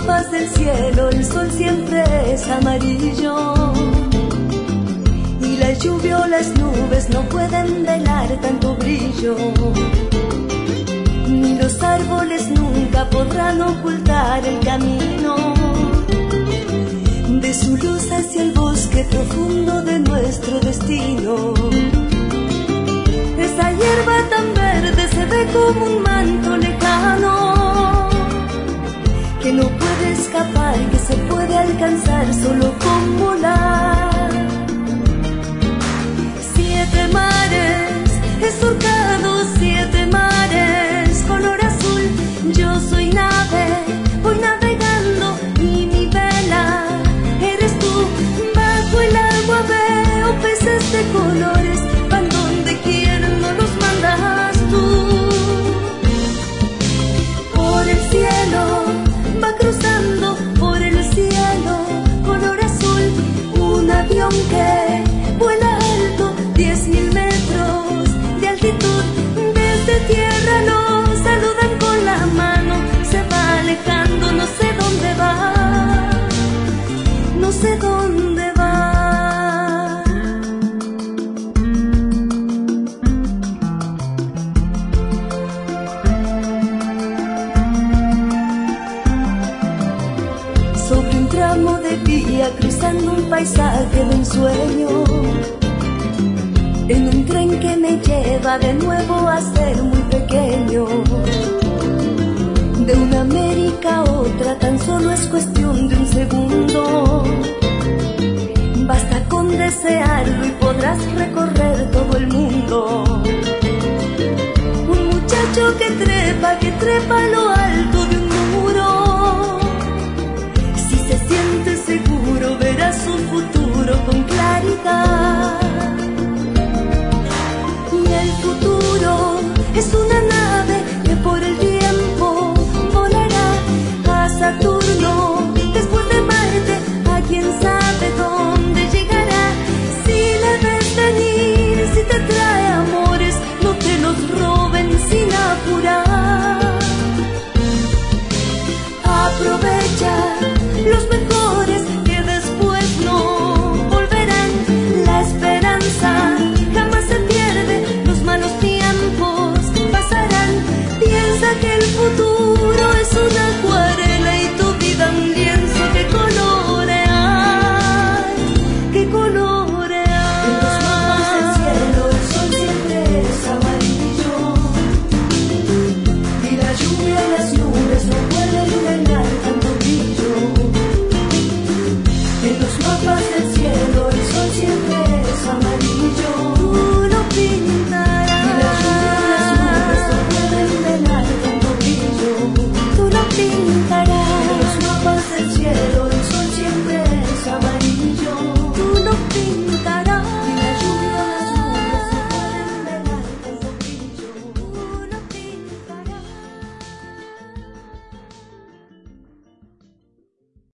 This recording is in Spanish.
mapas del cielo el sol siempre es amarillo, y la lluvia o las nubes no pueden velar tanto brillo, ni los árboles nunca podrán ocultar el camino de su luz hacia el bosque profundo de nuestro destino. Esa hierba tan verde se ve como un manto lejano, que no puede escapar, que se puede alcanzar solo con volar. 7 mares, he surcado 7 mares, color azul, yo soy nave, voy navegando y mi vela eres tú. Bajo el agua veo peces de colores, van donde quieren, no los mandas tú. Por el cielo va cruzando, por el cielo color azul, un avión que vuela alto, 10.000 metros de altitud. Desde tierra nos saludan con la mano, se va alejando, no sé dónde va, no sé dónde va. Sobre un tramo de vía, cruzando un paisaje de un sueño, en un tren que me lleva de nuevo a ser muy pequeño. De una América a otra tan solo es cuestión de un segundo. Basta con desearlo y podrás recorrer todo el mundo. Un muchacho que trepa a lo alto de un muro, si se siente seguro verá su futuro con claridad. Y el futuro es una nave